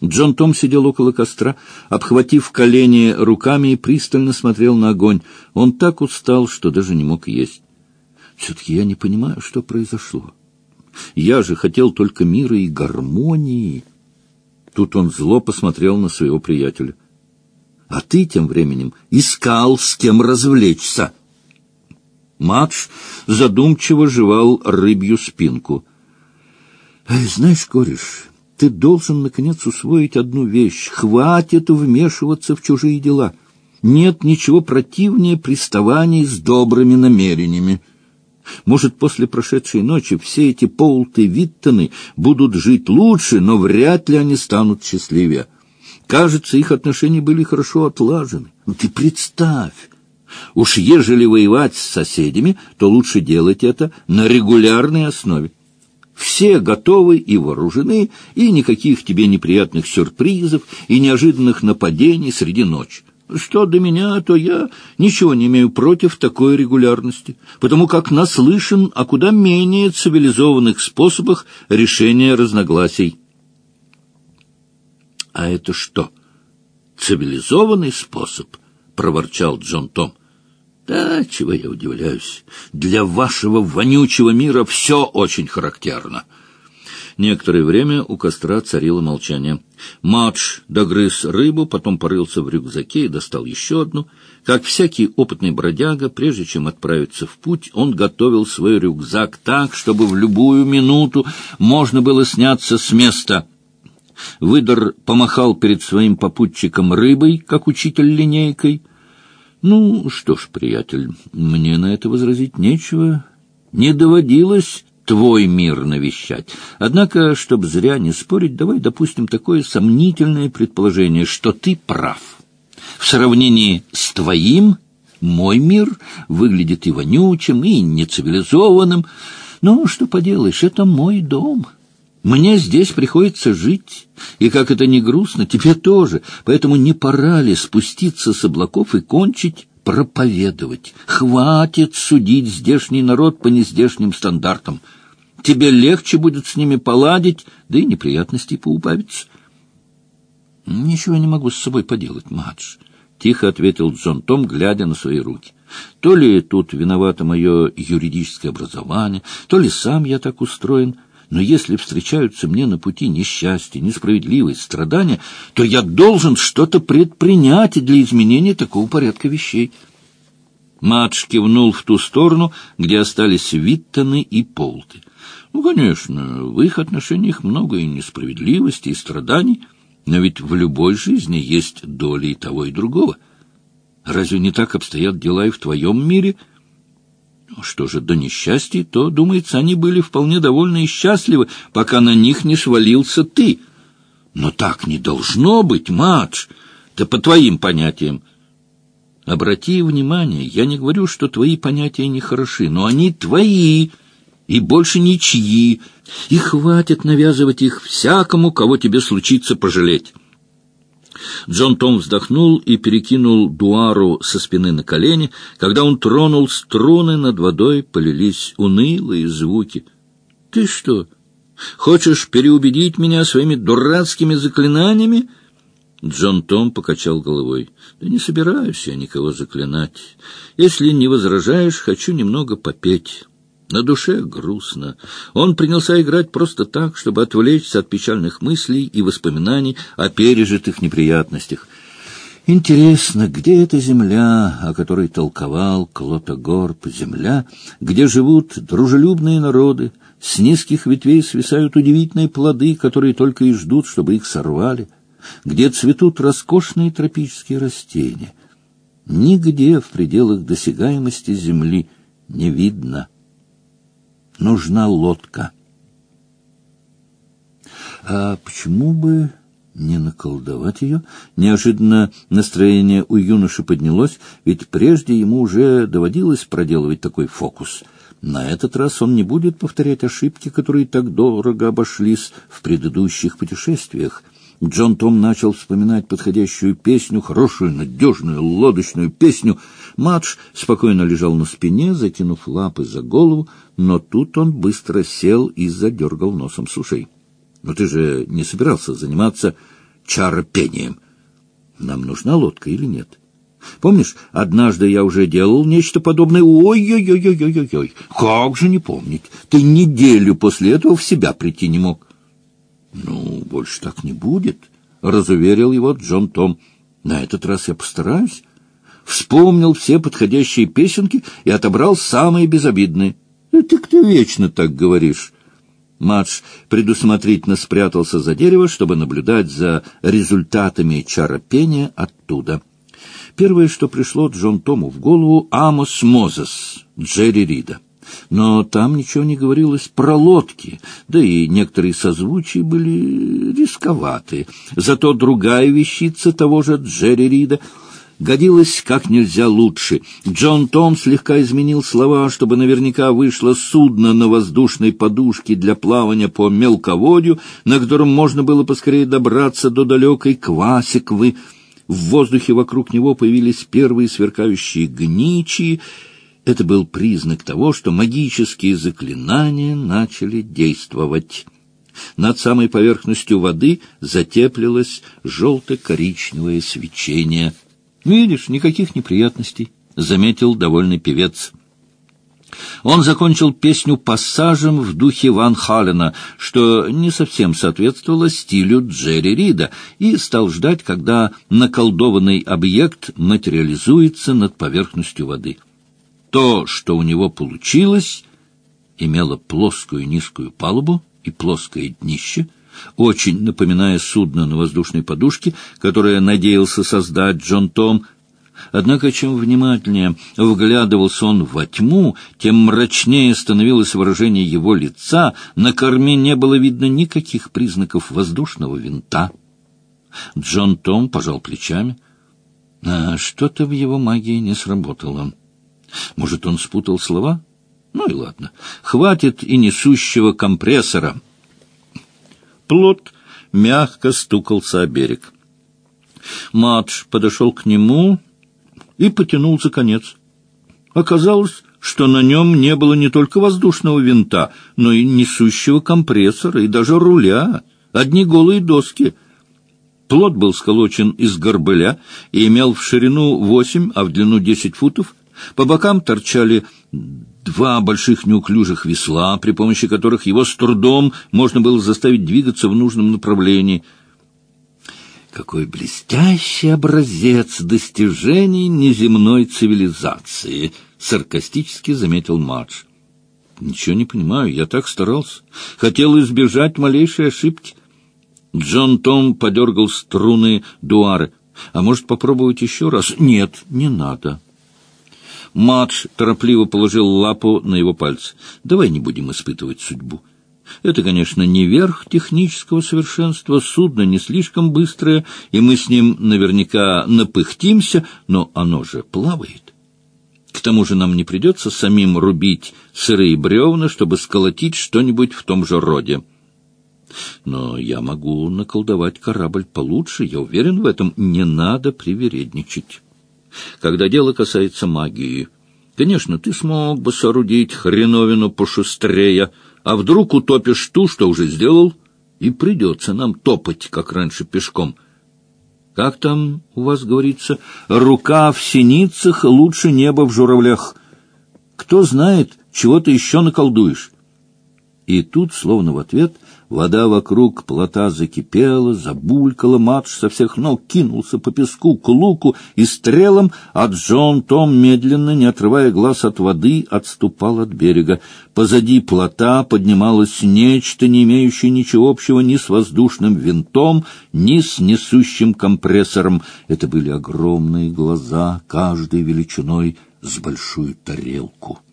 Джон Том сидел около костра, обхватив колени руками и пристально смотрел на огонь. Он так устал, что даже не мог есть. Все-таки я не понимаю, что произошло. Я же хотел только мира и гармонии. Тут он зло посмотрел на своего приятеля. А ты тем временем искал, с кем развлечься. Мадж задумчиво жевал рыбью спинку. Знаешь, кореш, ты должен, наконец, усвоить одну вещь. Хватит вмешиваться в чужие дела. Нет ничего противнее приставаний с добрыми намерениями. Может, после прошедшей ночи все эти Поулты-Виттоны будут жить лучше, но вряд ли они станут счастливее. Кажется, их отношения были хорошо отлажены. Но ты представь, уж ежели воевать с соседями, то лучше делать это на регулярной основе. Все готовы и вооружены, и никаких тебе неприятных сюрпризов и неожиданных нападений среди ночи. Что до меня, то я ничего не имею против такой регулярности, потому как наслышан о куда менее цивилизованных способах решения разногласий. — А это что, цивилизованный способ? — проворчал Джон Том. — Да, чего я удивляюсь. Для вашего вонючего мира все очень характерно. Некоторое время у костра царило молчание. Мадж догрыз рыбу, потом порылся в рюкзаке и достал еще одну. Как всякий опытный бродяга, прежде чем отправиться в путь, он готовил свой рюкзак так, чтобы в любую минуту можно было сняться с места. Выдор помахал перед своим попутчиком рыбой, как учитель линейкой. Ну, что ж, приятель, мне на это возразить нечего. Не доводилось твой мир навещать. Однако, чтобы зря не спорить, давай допустим такое сомнительное предположение, что ты прав. В сравнении с твоим мой мир выглядит и вонючим, и нецивилизованным. Но что поделаешь, это мой дом. Мне здесь приходится жить, и, как это ни грустно, тебе тоже. Поэтому не пора ли спуститься с облаков и кончить проповедовать? Хватит судить здешний народ по нездешним стандартам. Тебе легче будет с ними поладить, да и неприятностей поубавится. — Ничего не могу с собой поделать, Мадж, — тихо ответил Джон Том, глядя на свои руки. — То ли тут виновато мое юридическое образование, то ли сам я так устроен. Но если встречаются мне на пути несчастье, несправедливость, страдания, то я должен что-то предпринять для изменения такого порядка вещей. Мадж кивнул в ту сторону, где остались Виттоны и Поулты. Ну, конечно, в их отношениях много и несправедливости, и страданий, но ведь в любой жизни есть доля и того, и другого. Разве не так обстоят дела и в твоем мире? Что же до несчастья, то, думается, они были вполне довольны и счастливы, пока на них не свалился ты. Но так не должно быть, Мадж, да по твоим понятиям. Обрати внимание, я не говорю, что твои понятия нехороши, но они твои и больше ничьи, и хватит навязывать их всякому, кого тебе случится пожалеть. Джон Том вздохнул и перекинул дуару со спины на колени. Когда он тронул струны, над водой полились унылые звуки. — Ты что, хочешь переубедить меня своими дурацкими заклинаниями? Джон Том покачал головой. — Да не собираюсь я никого заклинать. Если не возражаешь, хочу немного попеть. На душе грустно. Он принялся играть просто так, чтобы отвлечься от печальных мыслей и воспоминаний о пережитых неприятностях. Интересно, где эта земля, о которой толковал Клотогорб, земля, где живут дружелюбные народы, с низких ветвей свисают удивительные плоды, которые только и ждут, чтобы их сорвали, где цветут роскошные тропические растения. Нигде в пределах досягаемости земли не видно. Нужна лодка. А почему бы не наколдовать ее? Неожиданно настроение у юноши поднялось, ведь прежде ему уже доводилось проделывать такой фокус. На этот раз он не будет повторять ошибки, которые так дорого обошлись в предыдущих путешествиях. Джон Том начал вспоминать подходящую песню, хорошую, надежную, лодочную песню. Мадж спокойно лежал на спине, закинув лапы за голову, но тут он быстро сел и задергал носом с ушей. — Но ты же не собирался заниматься чаропением. Нам нужна лодка или нет? Помнишь, однажды я уже делал нечто подобное? Ой-ой-ой-ой-ой-ой! Как же не помнить? Ты неделю после этого в себя прийти не мог. Ну, больше так не будет, — разуверил его Джон Том. На этот раз я постараюсь. Вспомнил все подходящие песенки и отобрал самые безобидные. Ты вечно так говоришь. Мадж предусмотрительно спрятался за дерево, чтобы наблюдать за результатами чаропения оттуда. Первое, что пришло Джон Тому в голову — Амос Мозес, Джерри Рида. Но там ничего не говорилось про лодки, да и некоторые созвучия были рисковаты. Зато другая вещица того же Джерри Рида годилась как нельзя лучше. Джон Том слегка изменил слова, чтобы наверняка вышло судно на воздушной подушке для плавания по мелководью, на котором можно было поскорее добраться до далекой Квасиквы. В воздухе вокруг него появились первые сверкающие гничи. Это был признак того, что магические заклинания начали действовать. Над самой поверхностью воды затеплилось желто-коричневое свечение. «Видишь, никаких неприятностей», — заметил довольный певец. Он закончил песню пассажем в духе Ван Халена, что не совсем соответствовало стилю Джерри Рида, и стал ждать, когда наколдованный объект материализуется над поверхностью воды. То, что у него получилось, имело плоскую низкую палубу и плоское днище, очень напоминая судно на воздушной подушке, которое надеялся создать Джон Том. Однако, чем внимательнее вглядывался он во тьму, тем мрачнее становилось выражение его лица. На корме не было видно никаких признаков воздушного винта. Джон Том пожал плечами. Что-то в его магии не сработало. Может, он спутал слова? Ну и ладно. Хватит и несущего компрессора. Плот мягко стукался о берег. Мадж подошел к нему и потянул за конец. Оказалось, что на нем не было не только воздушного винта, но и несущего компрессора, и даже руля, одни голые доски. Плот был сколочен из горбыля и имел в ширину 8, а в длину 10 футов. По бокам торчали 2 больших неуклюжих весла, при помощи которых его с трудом можно было заставить двигаться в нужном направлении. Какой блестящий образец достижений неземной цивилизации! — саркастически заметил Мадж. — Ничего не понимаю, я так старался. Хотел избежать малейшей ошибки. Джон Том подергал струны дуары. — А может, попробовать еще раз? — Нет, не надо. Мадж торопливо положил лапу на его пальцы. — Давай не будем испытывать судьбу. Это, конечно, не верх технического совершенства, судно не слишком быстрое, и мы с ним наверняка напыхтимся, но оно же плавает. К тому же нам не придется самим рубить сырые бревна, чтобы сколотить что-нибудь в том же роде. Но я могу наколдовать корабль получше, я уверен в этом, не надо привередничать. Когда дело касается магии, конечно, ты смог бы соорудить хреновину пошустрее, а вдруг утопишь ту, что уже сделал, и придется нам топать, как раньше, пешком. Как там у вас говорится? Рука в синицах лучше неба в журавлях. Кто знает, чего ты еще наколдуешь? И тут, словно в ответ, вода вокруг плота закипела, забулькала. Мадж со всех ног кинулся по песку к луку и стрелам, а Джон Том, медленно, не отрывая глаз от воды, отступал от берега. Позади плота поднималось нечто, не имеющее ничего общего ни с воздушным винтом, ни с несущим компрессором. Это были огромные глаза, каждой величиной с большую тарелку.